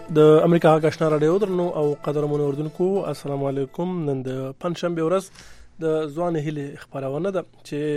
د امریکا غاښنا راډیو درنو او قدرمن اوردونکو السلام علیکم. نن د پنځشنبه ورځ د ځوان هیله خبرونه ده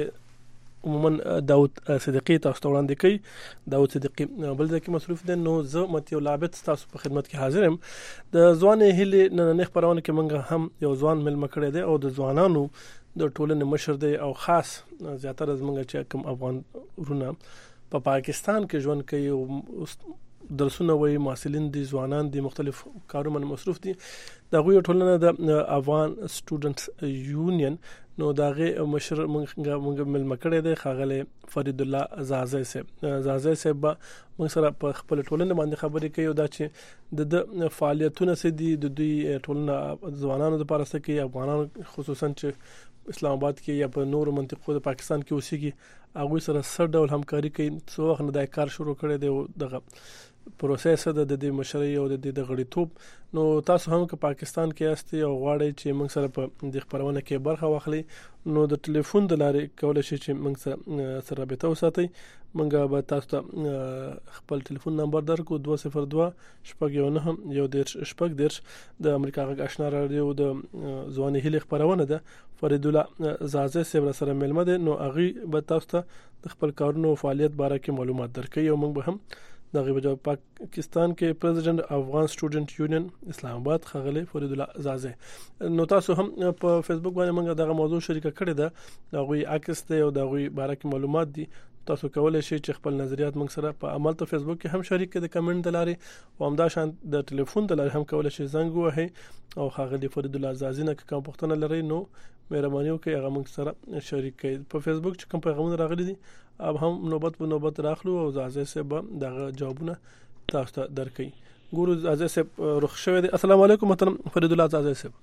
چې عموما داود صدیقی تاسو ته وړاندې کوي. داود صدیقی بل ځکه مصروف دي، نو زه متیو لابد تاسو په خدمت کې حاضر یم. د ځوان هیله نن خبرونه کې موږ هم یو ځوان مل مکړه دي او د ځوانانو د ټولنې مشر دی او خاص زیاتره زمونږ چې کوم افغان ورونه په پاکستان کې ژوند کوي او درسونه وایي، محصلین دي، ځوانان دي، مختلف کارونه مصروف دي. دا غوي ټولنه د افغان سټوډنټس یونین نو داغه مشر موږ مل مکړه دی خاغله فرید الله زازه صاحب موږ سره په خپل ټولنه باندې خبرې کوي او دا چې د فعالیتونو سره د دوی ټولنه ځوانانو لپاره څه کوي، افغانانو خصوصا چې اسلام آباد کې یا په نورو منطقو د پاکستان کې اوسېږي هغه سره سر ډول همکاري کوي. څو وخت نه دا کار شروع کړی دی دغه پروسس د مشرۍ او د غړیتوب. نو تاسو هم که پاکستان کې یاستئ او غواړئ چې موږ سره په د خبرونه کې برخه واخلئ نو د ټلیفون د لارې کولای شئ چې موږ سره رابطه وساتئ. موږ به تاسو ته خپل ټلیفون نمبر درکو 202 شپږ یو نه یو شپږ درش. د امریکا غاښنا راډیو د ځوان هیله خبرونه ده فرید الله زازه صاحب سره ملمه ده. نو هغه به تاسو ته د خپل کارونو فعالیت باره کې معلومات درکړي او موږ به هم دغه وجه پاکستان کې پریزیدنت افغان سټوډنټ یونین اسلام آباد خغله فرید الله زازه. نو تاسو هم په فیسبوک باندې موږ دغه موضوع شریک کړی ده، دغه عکس ته او دغه باره کې معلومات دي. تاسو کولای شئ چې خپل نظریات موږ سره په عمل ته فیسبوک کې هم شریک کړئ د کمنټ د لارې او همدا شان د ټلیفون د لارې هم کولای شئ زنګ ووهئ او خغله فرید الله زازه نه کوم پوښتنه لرئ نو مهرباني وکړئ هغه موږ سره شریک کړئ. په فیسبوک چې کوم پیغامونه راغلي دي اب هم نوبت په نوبت راخلو او زازه صاحب دغه جوابونه تاسو ته درکړي. ګورو زازه صاحب رخ شوی دی. السلام علیکم محترم فرید الله زازه صاحب.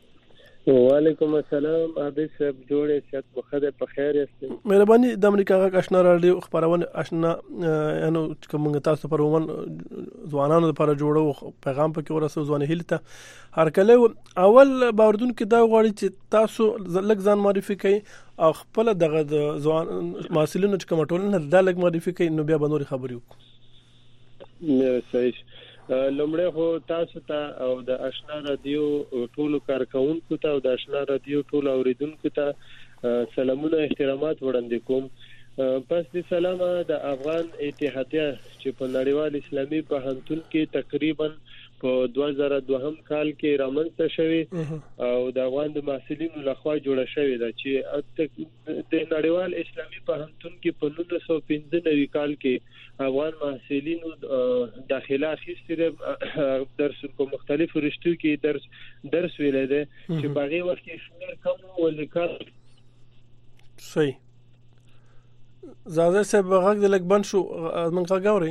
وعلیکم السلام عابد صاحب، جوړې شت بخیر په خیر یاست؟ مهرباني. د امریکا غاښنا راډیو خبرونه آشنا انو کوم تاسو پر ومن ځوانانو لپاره جوړو پیغام پکې ورسو ځوان هیله ته هر کله اول باوردون کې دا غواړي چې تاسو لږ ځان معرفي کړئ او خپل دغه ځوان محصلینو چې کوم ټولنه د لږ معرفي کړئ نو بیا به نور خبرې وکړو. صحیح. لومړی خو تاسو ته او د آشنا رادیو ټولو کارکونکو ته او د آشنا رادیو ټولو اوریدونکو ته سلامونه احترامات وړاندې کوم. پس د سلامه د افغان اتحادیه چې په نړیوال اسلامي پوهنتون کې تقریبا په 2002 کال کې رامنځته شوی او د افغان د محصلینو لخوا جوړه شوې ده چې د نړیوال اسلامي پوهنتون کې په 1995 کال کې افغان محصلینو داخله اخیستې درس په مختلفو رشتو کې درس ویل دي چې باغې وخت کې شمیر کم ولیکل. صحیح. زازه صاحب غږ د لګ بن شو من غاوري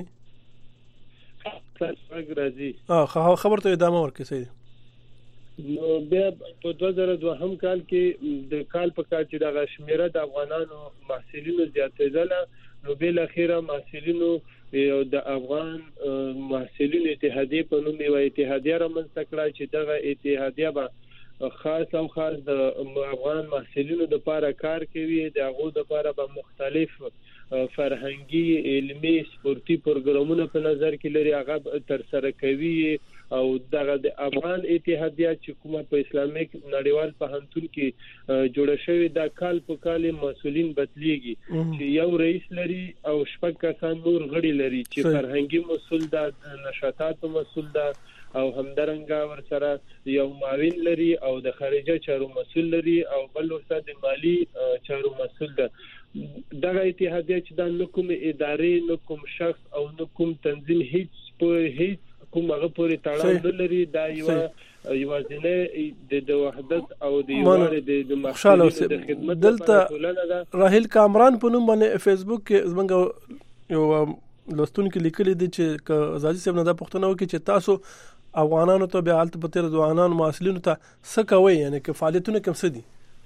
راځي خبر ته ادامه ورکړئ. صحیح. نو بیا په 2002 کال کې د کال په کال چې د شمیره د افغانانو محصلینو زیاتېدله نو بل اخیره محصلینو د افغان محصلینو اتحادیه په نوم یو اتحادیه رامنځته کړه چې دغه اتحادیه به خاص د افغان محصلینو لپاره کار کوي. د هغه لپاره به مختلف فرهنګي، علمي، سپورتي پروګرامونه په نظر کې لري هغه تر سره کوي او دغه د افغان اتحادیه چې کومه په اسلامیک نړیوال پوهنتون کې جوړه شوې د کال په کال مسؤلین بدليږي چې یو رئیس لري او شپږ کسان نور غړي لري چې فرهنګي مسؤل ده، نشاطاتو مسؤل ده او همدارنګه ورسره یو معاون لري او د خارجه چارو مسؤل لري او بل ورسره د مالی چارو مسؤل ده. دغه اتحادیه چې د نکوم ادارې، نکوم شخص او نکوم تنظیم هیڅ کومه پورې تړاو نه لري. دا یوازینه د وحدت او د یووالي د مخالفت د خدمت دلته راهیل کامران په نوم باندې فیسبوک کې زمونږ یو لوستون کې لیکلي دي چې زازي صاحب نه دا پوښتنه وکړي چې تاسو افغانانو ته بیا حالت په تیر ځوانانو محصلینو ته څه کوي، یعنی کې فعالیتونه کوم څه دي؟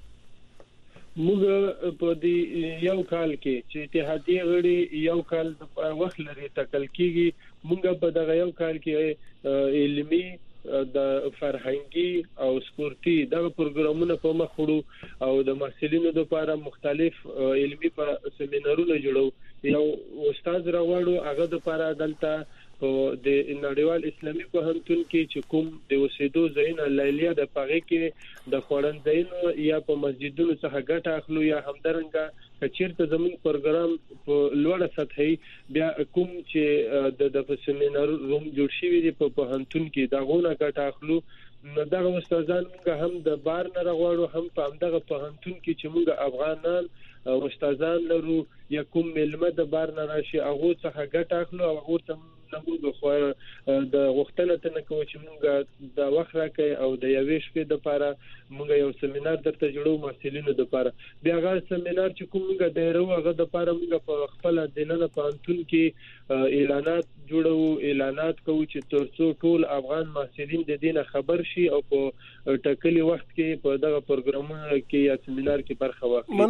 موږ په دې یو کال کې چې اتحادیه غړي یو کال د وخت لري تکل کیږي. موږ په دغه یو کال کې علمي، د فرهنګي او سپورتي دغه پروګرامونه په مخ وړو او د محصلینو لپاره مختلف علمي سیمینارونه جوړو. یو استاد راوړو هغه لپاره دلته په د نړیوال اسلامي پوهنتون کې چې کوم د اوسېدو ځایونه لیلیه د پاغه کې د خوړنځینو یا په مسجدونو څخه ګټه اخلو یا همدارنګه کچیرته زموږ پروګرام په لوړه سطحي بیا کوم چې د سیمینار روم جوړ شوی دی په پوهنتون کې دا غوونه ګټه اخلو نو دا استادان موږ هم د بار نه راغواړو هم په همدغه پوهنتون کې چې موږ افغانان استادان لرو یا کوم ملمه د بار نه راشي هغه څخه ګټه اخلو او هغه ته موږ خو د وختونه ته کوم چې موږ د وخت راکې او د یوې شپې د لپاره موږ یو سیمینار درته جوړو مسلینو د لپاره بیا هغه سیمینار چې کوم موږ دایره هغه د لپاره موږ په خپل دننه پانتون کې اعلانات جوړو اعلانات کوو چې ترڅو ټول افغان مسلین د دینه خبر شي او په ټاکلي وخت کې په دغه پروګرامونو کې یا سیمینار کې برخه واخلي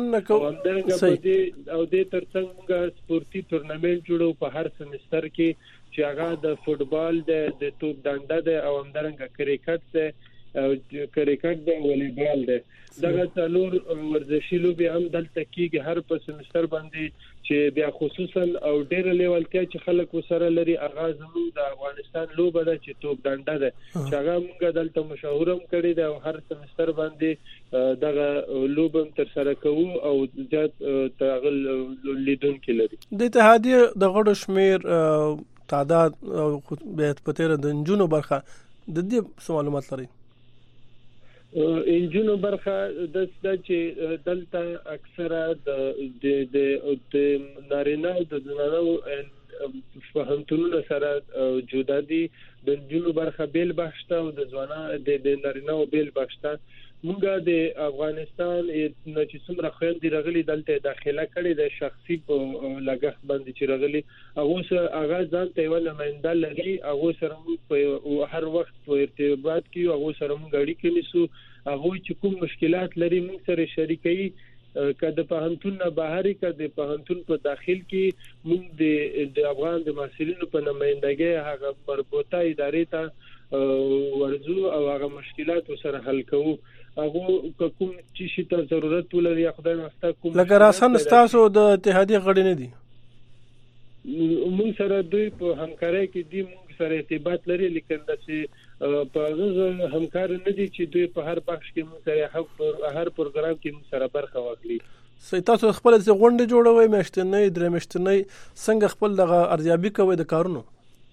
او د ترڅنګ موږ سپورتي ټورنمنت جوړو په هر سمستر کې چې هغه د فوتبال د توپ دانډه ده او همدارنګه کرکټ ده او کرکټ ده والیبال ده دغه څلور ورزشي لوبي هم دلته کېږي هر په سمستر باندې چې بیا خصوصا او ډېر لیولتیا چې خلک وسره لري اغاز زموږ د افغانستان لوبه ده چې توپ دانډه ده چې هغه موږ دلته مشهورم کړی ده او هر سمستر باندې دغه لوبم تر سره کوو او زیات تغل لیدونکو لري د اتحادیه د غړو شمیر تعداد او به په تیر د انجونو برخه د دې معلومات لري انجونو برخه د چې دلته اکثره د نارینه او د زنانو فهمتونه سره جدا دي د انجونو برخه بیل بحثه او د ځوانانو د نارینه او بیل بحثه موږ د افغانستان چې څومره خويندې راغلي دلته داخله کړي د شخصي په لګښت باندې چې راغلي هغه ځان ته ول نمائنده لري هغه سره په هر وخت په ارتباط کې هغه سره موږ اړیکې نیسو هغه چې کوم مشکلات لري موږ سره شریکي کله په پوهنتون نه بهر کده په پوهنتون په داخل کې موږ د افغان د مسؤلینو په نمائندګۍ هغه مربوطه ادارې ته ورزو او هغه مشکلات سره حل کوو هغه کوم چې شي ته ضرورت ولري خدای مستا کوم لکه راسن تاسو د اتحادیه غړي نه دي موږ سره دوی په همکارۍ کې دي موږ سره ارتباط لري لیکن چې په هغه همکار نه دي چې دوی په هر بخش کې موږ سره هر پروګرام کې موږ سره برخه واخلي تاسو خپل غونډه جوړوي میاشتنۍ درې میاشتنۍ څنګه خپل دغه ارزیابي کوي د کارونو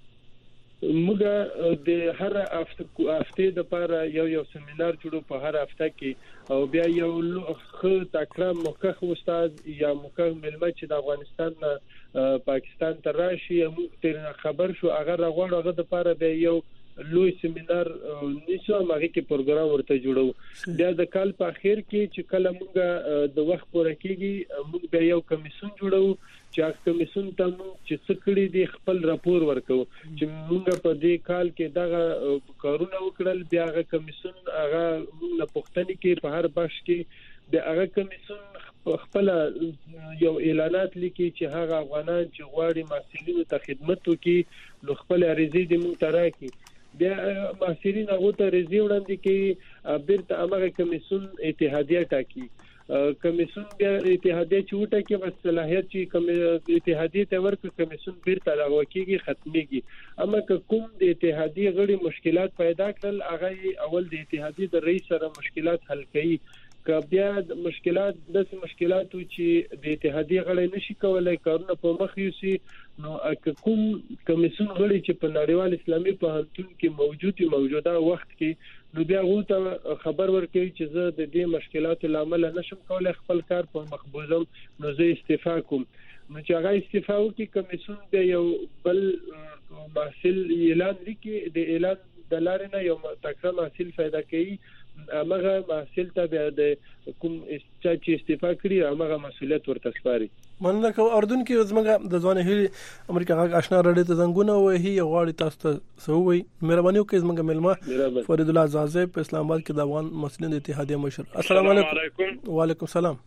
موږ د هر هفته د لپاره یو سیمینار جوړو په هر هفته کې او بیا یو خو تکرار مخکخ استاد یا مخکخ ملمه چې د افغانستان پاکستان ته راشي موږ تر خبر شو هغه راغړو هغه د لپاره به یو لوی سیمینار نشو هغه کې پروګرام ورته جوړو بیا د کال په اخر کې چې کله موږ د وخت پوره کېږي موږ به یو کمیسیون جوړو چې کمیسیون ته چې څه کړی دی خپل راپور ورکو چې موږ په دې کال کې دغه کارونه وکړل بیا هغه کمیسیون هغه موږ پښتني کې په هر بخش کې د هغه کمیسیون خپل یو اعلانات لیکي چې هغه افغانان چې غواړي مسؤلینو ته خدمت وکړي نو خپل عریضې د موږ تراکي بیا مسؤلین هغه ته رضی وړاندې کوي بیرته هغه کمیسیون اتحادیه ټاکي کمیسیون بیا اتحادیه چې وټه کې بس صلاحیت چې اتحادیه ته ورکړي کمیسیون بیرته لغوه کیږي ختميږي اما کوم د اتحادیه غړي مشکلات پیدا کړل هغه اول د اتحادیه د رئیس سره مشکلات حل کوي بیا د مشکلات چې د اتحادیه غړي نشي کولای کارونه په مخ یوسي نو کوم کمیسیون غړي چې په نړیوال اسلامي پوهنتون کې موجوده وخت کې نو بیا غوته خبر ورکړي چې زه د دې مشکلاتو لامل نشم کولای خپل کار په مخبوزم نو زه استعفا کوم نو چې هغه استعفا وکړي کمیسیون د یو بل محصل اعلان لیکي د اعلان د لارې نه یو تکرار محصل پیدا کوي هغه محصل ته بیا د کوم چې استعفا کړی هغه مسؤلیت ورته سپاري مننه کو اردن کې زموږ د ځوان هلي امریکا غاښ آشنا رډې ته زنګونه وهي غواړي تاسو ته سووي مهرباني وکړئ زموږ ملما فرید الله زازه په اسلام آباد کې د افغان مسلمانانو د اتحادیه مشر السلام علیکم وعلیکم السلام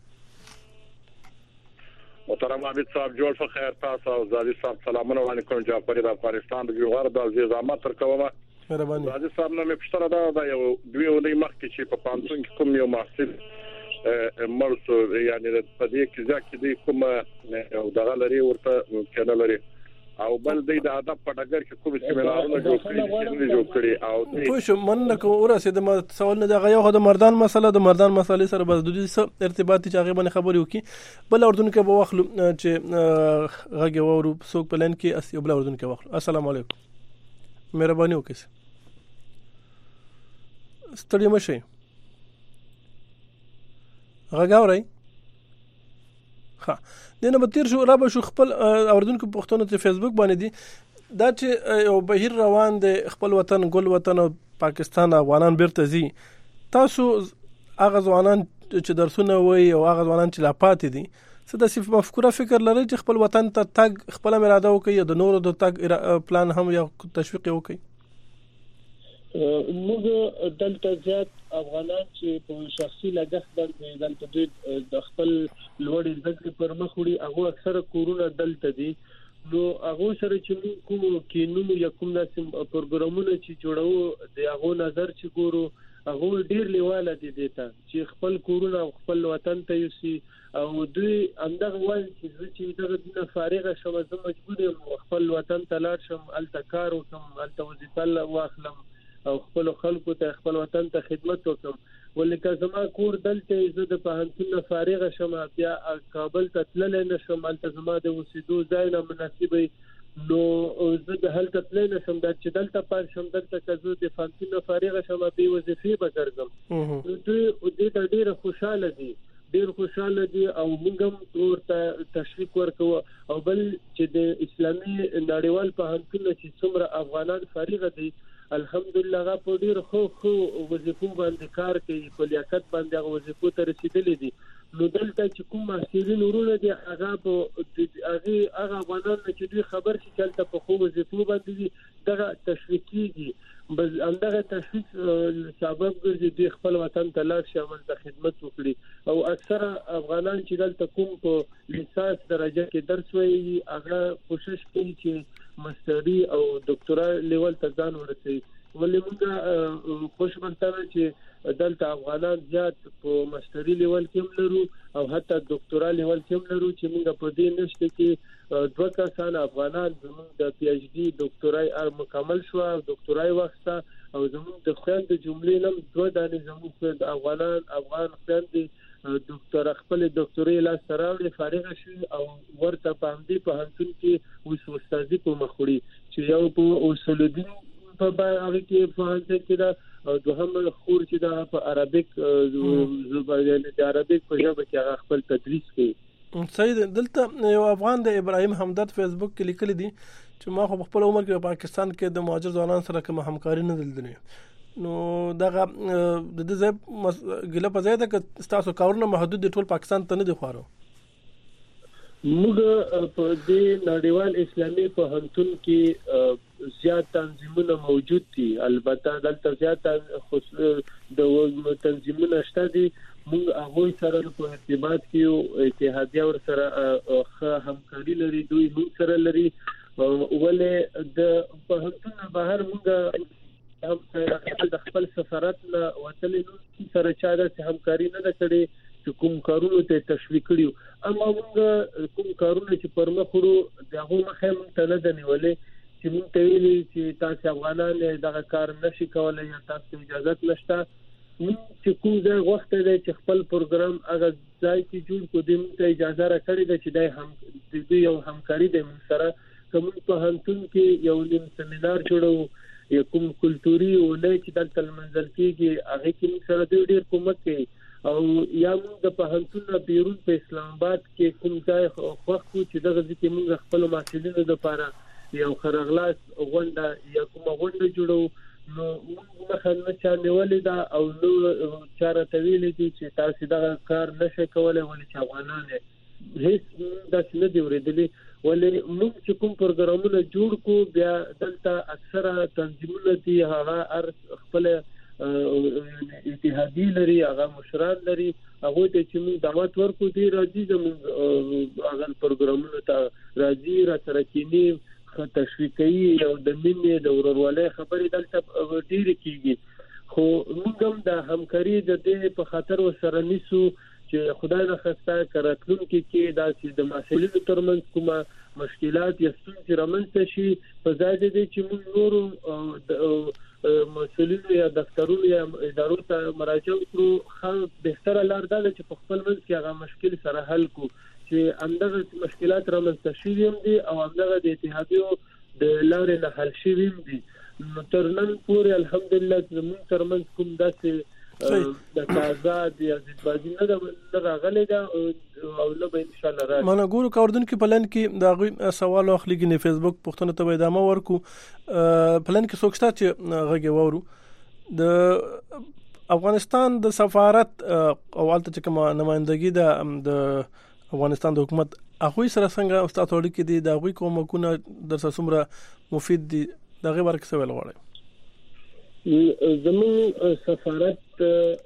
محترم عابد صاحب جوړ په خیر تاسو او زادي صاحب سلامونه علیکم جعفر د افغانستان د غوړ د عزیز احمد تر کومه مهرباني زادي صاحب نو مې پښتنه دا یو دوی ولې مخکې چې په پانتون کې کوم یو محصل مرسو یعنی په دې کې ځکه دې کوم او دغه لري ورته کنه لري او بل د ادب په ډګر کې کوم سیمینارونه جوړ کړي او په شو من کو ورسې د سوال نه د غيو د مردان مسله د مردان مسلې سره بس د دې ارتباط چې هغه باندې خبرې وکي بل اردن کې به واخلو چې هغه ورو څوک پلان کې اسی بل اردن کې واخلو. السلام علیکم مهرباني وکړئ ستړي مشي غاوري ها دنه به تیر شو را به شو خپل اوردونکو پښتون ته فیسبوک باندې دي دا چې یو بهیر روان دي خپل وطن ګل وطن پاکستان افغانان بیرته زی تاسو هغه ځوانان چې درسونه وای او هغه ځوانان چې لا پاتې دي څه د صف مفکوره فکر لري چې خپل وطن ته تګ خپل اراده وکړي د نورو د تګ پلان هم یو تشویق وکړي. موږ دلته زیات افغانان چې په شخصي لګښت باندې دلته د خپل لوړ زده پر مخ وړي هغه اکثره کورونه دلته دي نو هغه سره چې موږ کوم کینو یا کوم داسې پروګرامونه چې جوړو د هغه نظر چې ګورو هغه ډیر لیواله دي دیتا چې خپل کورونه خپل وطن ته یوسي او دوی اندغه وایي چې دغه فارغه شوه زه مجبور یم خپل وطن ته لاړ شم الته کار وکم الته وظیفه واخلم او خپل خلکو ته خپل وطن ته خدمت وکم ولکه زما کور دلته زه د پهنتون فارغ شم بیا کابل ته تللی نشم الته زما د اوسېدو ځای نه مناسب نو زه د هلته تللی نشم دا چې دلته پاتې شم دلته که زه د پهنتون فارغ شم بې وظیفې به ګرځم دوی دې ته ډېره خوشحاله دي ډېر خوشاله دي او موږ هم ورته تشویق ورکو او بل چې د اسلامي نړیوال پوهنتون چې څومره افغانان فارغ دي الحمدلله هغه په ډېر خو وظیفو باندې کار کوي په لیاقت باندې هغه وظیفو ته رسیدلي دي نو دلته چې کوم محصلین ورونه دي هغه افغانان چې دوی خبر شي چې په خو وظیفو باندې دي دغه تشویقيږي بس اندغه تشویق سبب ګرځي دوی خپل وطن ته لاړ شي عمل ته خدمت وکړي او اکثره افغانان چې دلته کوم په لیسانس درجه کې درس وایي هغه کوشش کوي چې ماستری او ډاکټرا لیول ته ځان ورسوي ولې موږ خوشبختانه چې دلته افغانان زیات په ماستری لیول کې لرو او حتی ډاکټرا لیول کې لرو چې موږ په دې نشته کې دوه کسان افغانان زموږ د پی ایچ ډي ډاکټرای مکمل شو ډاکټرای وخته او زموږ د خويند جملې نم دوه دانې زموږ د افغان خويند ډاکټر خپل ډاکټوري لا سره فارغ شي او ورته پاندې په هنتون کې استادي په مخوري چې یو په اصول دین په باندې کې فهمته کې دا دوهم خور چې دا په عربیک زبان د عربیک په ژبه کې خپل تدریس کوي. سید دلته یو افغان د ابراهیم همدرد فیسبوک کې لیکل دي چې ما خو خپل عمر کې پاکستان کې د مهاجر ځوانان سره کوم همکاري نه دلدنی نو دغه د دې ګله په ځای ده چې تاسو کارونه محدود دي ټول پاکستان ته نه دي خوارو موږ په دې نړیوال اسلامي پوهنتون کې زیات تنظیمونه موجود دي البته دلته زیات د تنظیمونه شته دي موږ هغه سره په ارتباط کې اتحادیه ور سره همکاري لري دوی موږ سره لري ولې د پوهنتون بهر موږ هم د خپل سفارت له وتلې سره چا د همکاري نه کړې چې کوم کارونه ته تشویق کړیو اما موږ کوم کارونه چې پر مخ وړو دغه مخه مونږ ته نه دنیولې چې مونږ ته ویلي چې تاسو افغانان دغه کار نشي کولای یا تاسو اجازه نشته مونږ چې کوم ځای وخت دی چې خپل پروګرام هغه ځای کې جوړ کو دیم ته اجازه راکړي د چې د هم د یو همکاري د سره کوم په هنتون کې یو نیم سیمینار جوړو یا کوم کلتوري ولای چې دلته منځل کېږي هغه کې سره ډېر کومک کوي او یا موږ د پهنتون بیرون په اسلام آباد کې کوم ځای خوښو چې دغه ځکه موږ خپل محصلینو لپاره یو خرغلاس غونډه یا کومه غونډه جوړو نو موږ مخه چا نیولې دا او نو چاره تویلې دي چې تاسو دغه کار نشئ کولای ولې چې افغانان هیڅ د څه دی ورېدلې ولې موږ چې کوم پروګرامونه جوړ کو بیا دلته اکثره تنظیمونه دي هغه خپل اتحادی لري هغه مشران لري هغه ته چې موږ دعوت ورکو دي راځي زموږ هغه پروګرامونه ته راځي را سره کېنی تشویقي او د مینې د ورورولۍ خبرې دلته ډېر کیږي خو موږ هم د همکاري د دې په خاطر وسره نیسو چې خدای نه خواسته کارتلونکو کې داسې د محصلینو ترمنځ کومه مشکلات یا ستونزې رامنځته شي په ځای دې چې موږ نورو مسؤلینو یا دفترونو یا ادارو ته مراجعه وکړو خو بهتره لار ده چې په خپل منځ کې هغه مشکل سره حل کو چې همدغه مشکلات رامنځته شي هم دي او همدغه د اتحادیو د لارې نه حل شي هم دي. نو تر نن پورې الحمدلله زموږ ترمنځ کوم داسې د تازه یا ضدبازي نه راغلي ده او نه به ان شاء الله راځي. مانه ګورو کاردن کې پلان کې دا غوي سوال اخلي کې فیسبوک پښتنه ته ادامه ورکو پلان کې سوچتا چې غږی وورو د افغانستان د سفارت او الته کوم نمائندګي د افغانستان د حکومت هغه سره څنګه استاد وړي کې دي دا غوي کومه در څومره مفید دي دا غي ورک څه ویل غواړي. زمون سفارت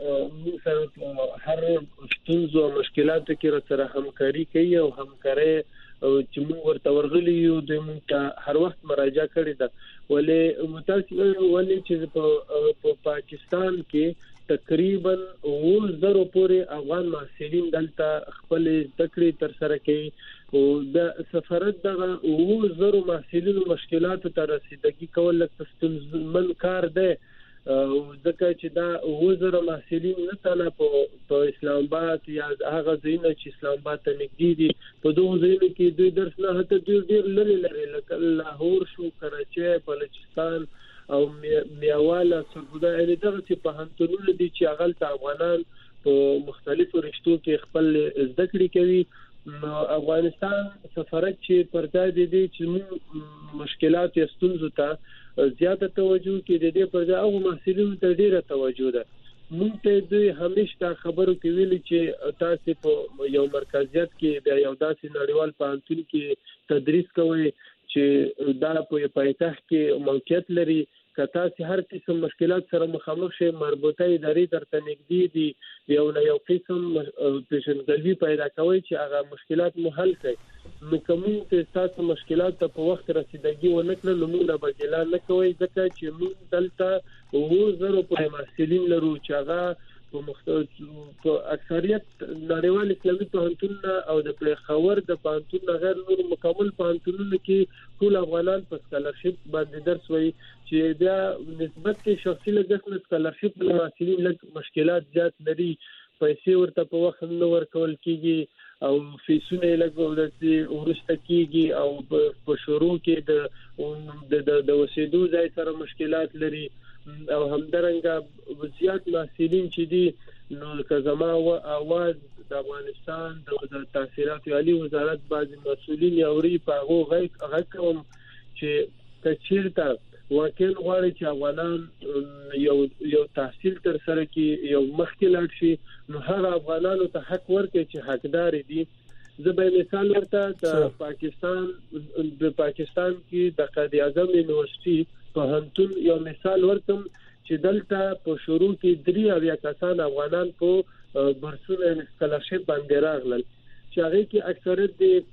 موږ هر ستونزو او مشکلاتو کې سره همکاري کوي او همکاري چې موږ ورته ورغلي یو د موږ هر وخت مراجعه کړې ده ولې متاسفانه ولې چې په پاکستان کې تقریبا 1000 پورې افغان محصلین دلته خپل تکړه تر سره کوي او د سفارت دغه 1000 محصلین مشکلات ته رسیدګي کول لکه ستونزمن کار دی او ځکه چې دا 1000 محصلین نه تنه په اسلام آباد یا هغه ځینې چې اسلام آباد ته نږدې دي په دوه ځینو کې دوی درس نه هته ډیر لري لکه لاهور شو کراچي بلوچستان او میاواله سربودا یعنی دغه چې په هنتونو دي چې هغه ته افغانان په مختلفو رشتو کې خپل زده کړې کوي. افغانستان سفارت چې پر ځای دي چې مشکلات یا ستونزو ته زیاته توجه کې د دې پر ځای او محصلینو ته ډیره توجه ده. موږ ته دوی همیشه خبرو کې ویلي چې تاسو په یو مرکزیت کې د یو داسې نړیوال پوهنتون کې تدریس کوئ چې دا په پایتخت کې موقعیت لري کته چې هر قسم مشکلات سره مخامخ شي مربوطه ادارې ترته نږدې دي یو قسم پیشنګلوي پیدا کوي چې هغه مشکلات مو حل کړي نو کوم چې تاسو مشکلات ته په وخت رسیدګي ونکړل نو موږ به ګلا نه کوي ځکه چې موږ دلته 1000 په محصلین لرو چې هغه په اکثریت نړیوال اسلامي پوهنتون او د خبر د پوهنتون غیر نور مکمل پوهنتونونو کې ټول افغانان په سکالرشپ باندې درس وایي چې بیا نسبت کې شخصي لګښت سکالرشپ له محصلین لږ مشکلات زیات لري پیسې ورته په وخت نه ورکول کیږي او فیسونه لګول ورسته کیږي او په شروع کې د وسیدو ځای سره مشکلات لري او همدارنګه زیات محصلین چې دي نو کزما اواز د افغانستان د وزارت تحصیلات عالی وزارت بعضی مسؤلین یوري په هغه کوم چې کچیرته واقعا غواړي چې افغانان یو تحصیل تر سره کې یو مخکې لاړ شي نو هغه افغانانو ته حق ورکړي چې حقدار دي. زه به مثال ورته د پاکستان کې د قائد اعظم یونیورسيټي په هنتون یو مثال ورکم چې دلته په شروع کې 3 کسان افغانان په برسونه سکالرشپ باندې راغلل چې هغه کې اکثریت د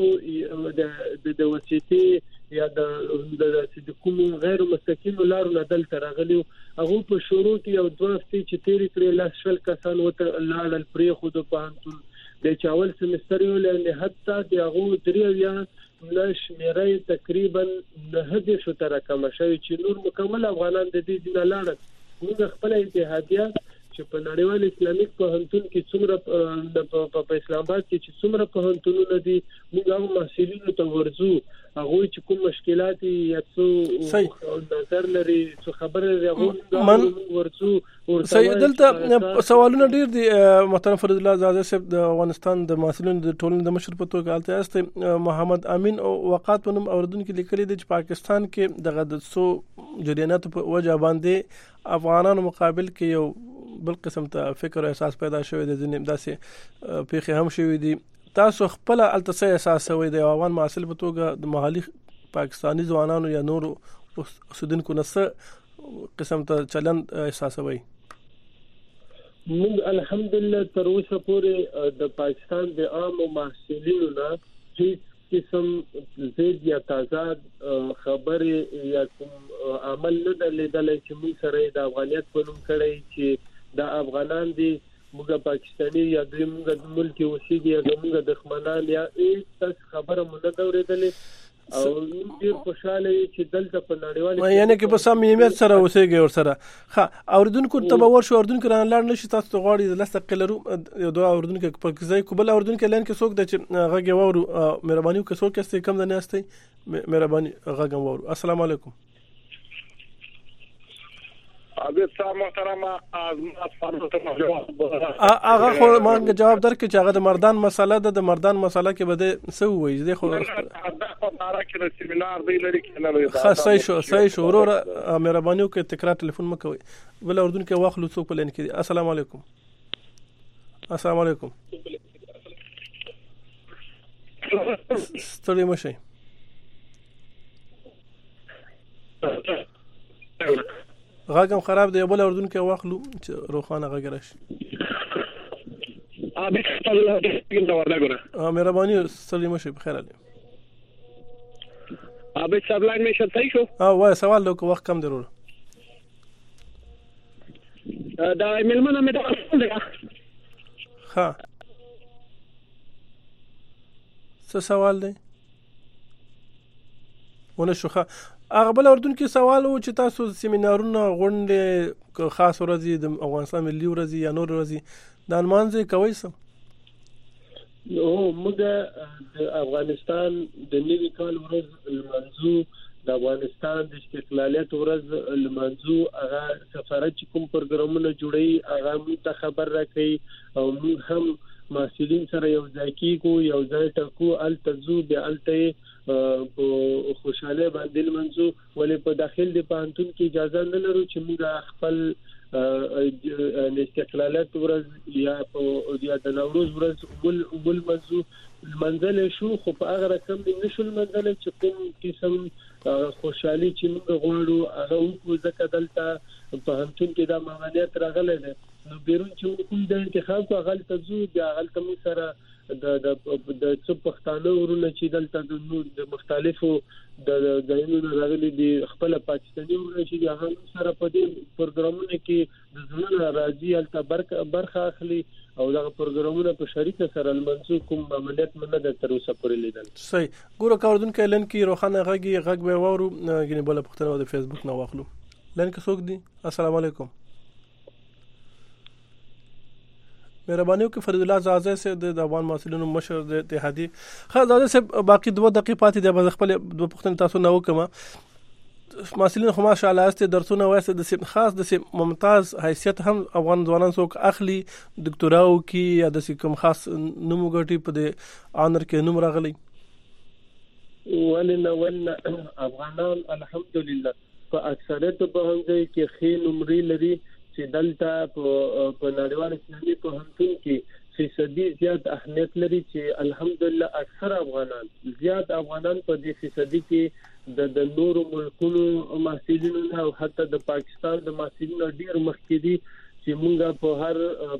پیسو د وسیتي یا د کوم غیر مستقیم لارو نه دلته راغلي هغه په شروع کې یو 2 هفتې چې تیرې کړې لاسل کسان وته لاړل پرې خود په هنتون د چاول سمستر یو لنه حتی دغه 3 شمیرې تقریبا 9 شو تر کم شوی چې نور مکمل افغانان د دې ځای لاړل. موږ خپل اتحادیه چې په نړیوال اسلامي پوهنتون کې څومره په اسلام آباد کې چې څومره پوهنتونونه دي موږ هغه محصلینو ته ورزو هغه چې کوم مشکلات یا څو نظر لري څو خبره لري هغه ورزو صحیح. دلته سوالونه ډیر دي محترم فرید الله زاده صاحب د افغانستان د محصلینو د ټولنې د مشر په توګه الته است محمد امین او وقات په نوم اوردونکو لیکلي دي چې پاکستان کې دغه د څو جریانات په وجه باندې افغانانو مقابل کې یو بل قسم ته فکر او احساس پیدا شوی د ځینې داسې پیښې هم شوی دي. تاسو خپل التسه احساس وي د افغان محصل په توګه د محلي پاکستانی ځوانانو یا نور اوسیدونکو نه قسم ته چلند احساس وي؟ موږ الحمدلله تر اوسه پورې د پاکستان د عام محصلینو نه هیڅ قسم زید یا تازه خبرې یا کوم عمل نه درلودل چې موږ سره د افغانیت په نوم کړی چې د افغانان دي موږ پاکستاني یا د موږ ملک اوسېږي یا موږ دښمنان یا هیڅ خبره مونږ نه اورېدلې او ډیر خوشاله چې دلته په نړیوال یعنی کې په صمیمیت سره اوسېږي ور سره ها اوردونکو ته به ورشو اوردونکو رانه لاړ نشي تاسو ته غواړي لسته قلرو یو دوه اوردونکو په ځای کوبل اوردونکو لین کې څوک د چې غږ وورو مهرباني وکړئ څوک است کم نه استي مهرباني غږ وورو السلام علیکم عزیز صاحب محترم از فرض جواب هغه خو مونږ جواب درکې چې هغه د مردان مسله ده د مردان مسله کې بده څه وایي زه خو دا کې سیمینار دی لري کنه لري صحیح شو ورور مهرباني وکړئ تکرار ټلیفون مکوئ بل اردن کې واخلو څوک په لین کې السلام علیکم السلام علیکم ستړي مشي غاګم خراب دی بل اردن کې واخلو چې روخانه غږ راشي مهرباني ستړي مشي بخیر علي ابي صاحب لاین می شته شو وای سوال لو وخت کم ضرور دا ایمیل منه مې دا ها څه سوال دی ونه شوخه هغه بل اردن کې سوال و چې تاسو سیمینارونه غونډې خاص ورځي د افغانستان ملي ورځي یا نور ورځي د انمانځي کوي سم نو موږ د افغانستان د نوي کال ورځ لمانځو د افغانستان د استقلالیت ورځ لمانځو هغه سفارت کوم پروګرامونه جوړي هغه موږ ته خبر راکړي او موږ هم مسؤلین سره یو ځای کیږو یو ځای ټکو التزو به الته په خوشاله باندې لمانځو ولې په داخل د پانتون کې اجازه نه لرو چې موږ خپل استقلالیت ورځ یا د نوروز ورځ بل منځل شو خو په هغه رقم نشو منځل چې کوم قسم خوشحالي چې موږ غواړو هغه وکړو ځکه دلته په همتون کې دا مامانیت راغلی دی نو بیرون چې کوم د انتخاب کو هغه تزو د هغه تم سره د څو پښتانه ورونه چې دلته د مختلفو د ځایونو راغلي دي خپل پاکستاني ورونه چې هغه سره په دې پروګرامونو کې د ځوانانو راځي الته برخه اخلي او دا پروګرامونه په شریک سره المنسوب کوم عملیات منه د تر اوسه پورې لیدل صحیح ګوره کاردون کې لن کې روخانه غږ به وورو غني بل پښتنه د فیسبوک نه واخلو لن کې څوک دي السلام علیکم مهرباني وکړئ فرید الله زازه سے د افغان مسؤلینو مشر د اتحادیه خزاده سے باقي 2 دقیقې پاتې دی بس خپل 2 پښتنه تاسو نه وکم مسؤلین خو ماشاءالله است درسونه واسه د خاص د ممتاز حیثیت هم افغان ځوانان څوک اخلي ډاکټراو کې یا د کوم خاص نومو ګټي په د آنر کې نوم راغلي ولنا افغانان الحمدلله په اکثریت په هغه کې خې نمرې لري چې دلته په نړیوال اسلامي په همتون کې فیصدي زیات اهمیت لري چې الحمدلله اکثر افغانان په دې فیصدي کې د نورو ملکونو مسؤلینو او حتی د پاکستان د مسؤلینو ډیر مخکې دي چې موږ په هر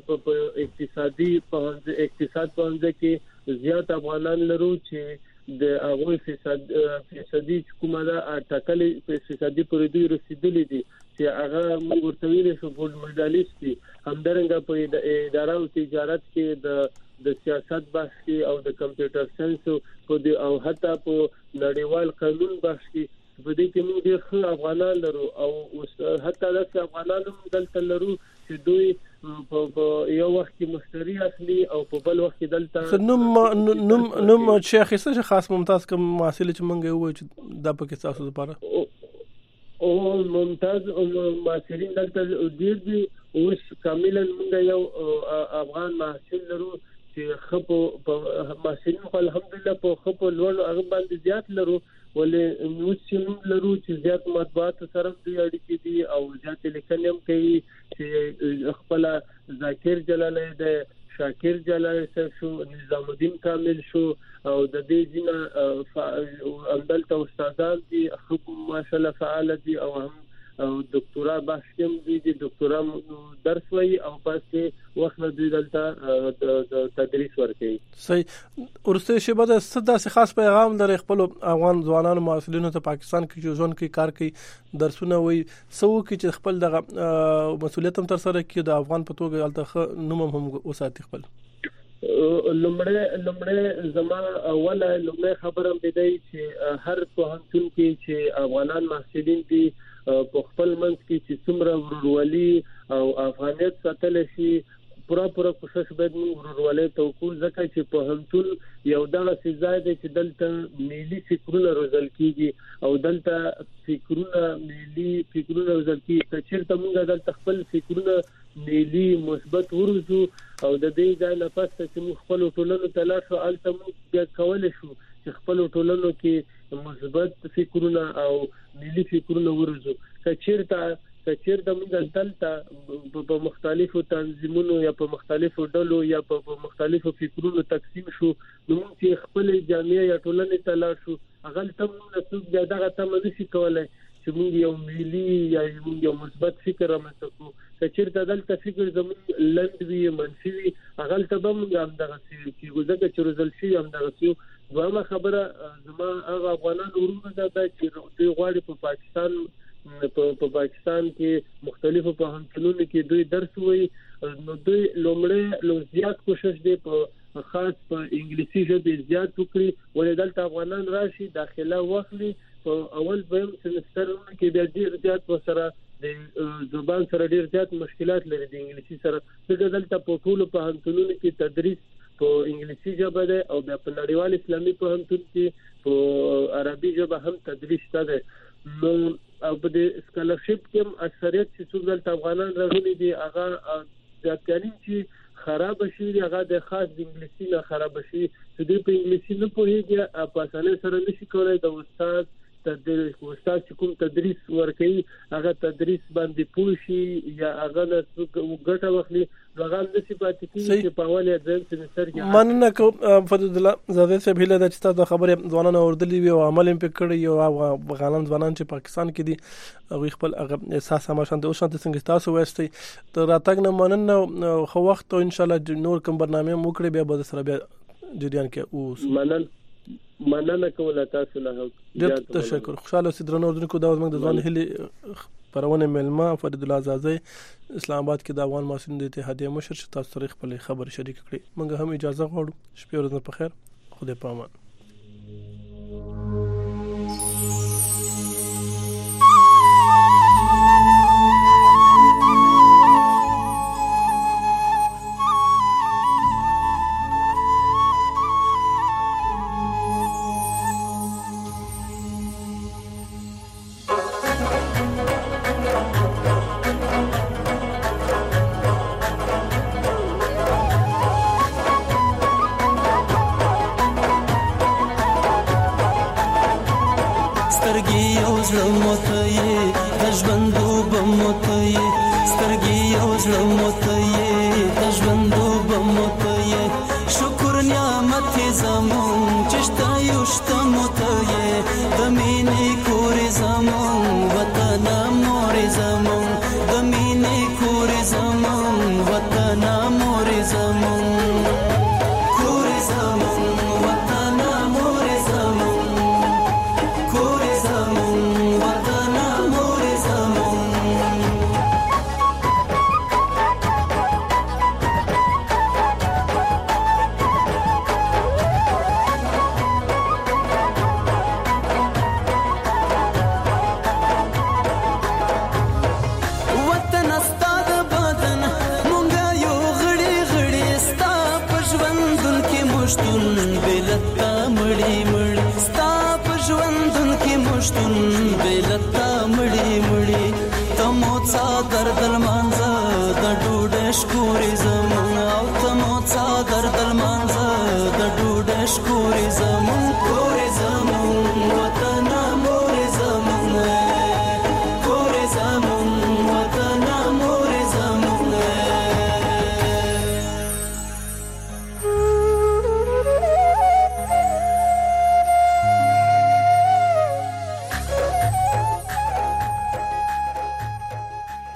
اقتصاد په انځ کې زیات افغانان لرو چې د هغه فیصدي کومه ټاکلې فیصدي پورې دوی رسیدلې دي چې هغه موږ ورته ویل شو ګولډ میډالیست دي همدارنګه په اداره او تجارت کې د سیاست بحث کې او د کمپیوټر ساينس او حتی په نړیوال قانون بحث کې په دې کې موږ ډېر افغانان لرو او حتی د افغانانو دلته لرو چې دوی په یو وخت کې مشتری اخلي او په بل وخت کې دلته نوم شیخ څه خاص ممتاز کوم محصل چې مونږ وایو چې دا پکې تاسو لپاره او ممتاز محصلین دلته ډېر دي اوس کاملا موږ یو افغان محصل لرو چې خپو محصلین الحمدلله په خپو لوړ هغه باندې زیات لرو ولې موږ لرو چې زیات مطبوعات سره د اړیکې دي او زیات لیکنې هم کوي چې خپل ذاکر جلالی د شاکر جلالی شو نظام الدین کامل شو او د دې جنا اندلته استادان دي خو ماشاءالله فعال دي او هم دکتورا بحثم دي دکتورا درس وایي او پاسه وخت د دلته تدریس ورکوي صحیح ورسته شی به د خاص پیغام لري خپل افغان ځوانانو محصلینو ته پاکستان کې ژوند کوي کار کوي درسونه وي سو کې چې خپل د مسولیت هم تر سره کې د افغان په توګه الته نوم هم وساتي خپل لمړی زما اوله لمړی خبره هم دی چې هر پوهنتون کې چې افغانان محصلین دي په خپل منځ کې چې څومره ورورولي او افغانیت ساتل شي پوره کوشش باید موږ ورورولي توکول ځکه چې پوهنتون یو دغه ځای دی چې دلته ملي فکرونه روزل کیږي او دلته ملي فکرونه روزل کیږي چې چیرته موږ دلته خپل فکرونه ملي مثبت ورزو او د دې ځای نه پس چې موږ خپل ټولنو ته لاړ شو الته موږ کولای شو چې خپل ټولنو کې مثبت فکرونه او ملي فکرونه ورزو کچیرته موږ دلته په مختلفو تنظیمونو یا په مختلفو ډلو یا په مختلفو فکرونو تقسیم شو نو موږ خپل جامعه یا ټولنې ته لاړ شو هغه ته موږ څوک دغه تم نشي کولای چې موږ یو ملي یا یو مثبت فکر رامنځته کوو کچیرته دلته فکر زموږ لندوي منفي وي هغه ته به موږ هم دغه چې ګوزګه چې روزل شي هم دغه سیو دوامه خبره زما هغه افغانان ورونه ده چې دوی غواړي په پاکستان کې مختلفو پوهنتونونو کې دوی درس وایي نو دوی لومړی زیات کوشش دی په خاص په انګلیسي ژبه زیات وکړي ولې دلته افغانان راشي داخله واخلي په اول بیم سمسترونو کې بیا ډیر زیات وسره د زبان سره ډیر زیات مشکلات لري د انګلیسي سره دلته په ټولو پوهنتونونو کې تدریس په انګلیسي ژبه ده او بیا په نړیوال اسلامي پوهنتون کې په عربي ژبه هم تدریس ده نو او په دې سکالرشپ کې اکثریت چې څوک دلته افغانان راغلي دي هغه ځکه چې خراب شي هغه د خاص د انګلیسي نه خراب شي چې د انګلیسي نه پوهیږي په اسانه سره نشي کولای د استاد چې کوم تدریس ورکوي هغه تدریس باندې پوه شي یا هغه د ګټه واخلي هغه د صفات کې په اول ځل سمستر کې مننه کوم فضل الله زاده صاحب هله د چتا د خبره ځوانانو اوردلی وی او عمل هم پکړی یو افغانان ځوانان چې پاکستان کې دي او خپل احساس هم شانته او شانته څنګه تاسو وایستي تر راتګ نه مننه خو وخت او ان شاء الله نور کوم برنامه موکړي بیا به سره بیا جریان کې او مننه کوله تاسو له ډېر تشکر خوشاله سیدرنو اردوونکو دا موږ د ځوان هلي پرونه ملما فرید الله زازی اسلام آباد کې د افغان محصلینو د اتحادیې مشر چې تاسو سره خپل خبر شریک کړي موږ هم اجازه غواړو شپه ورځ په خیر خدای پامان دردل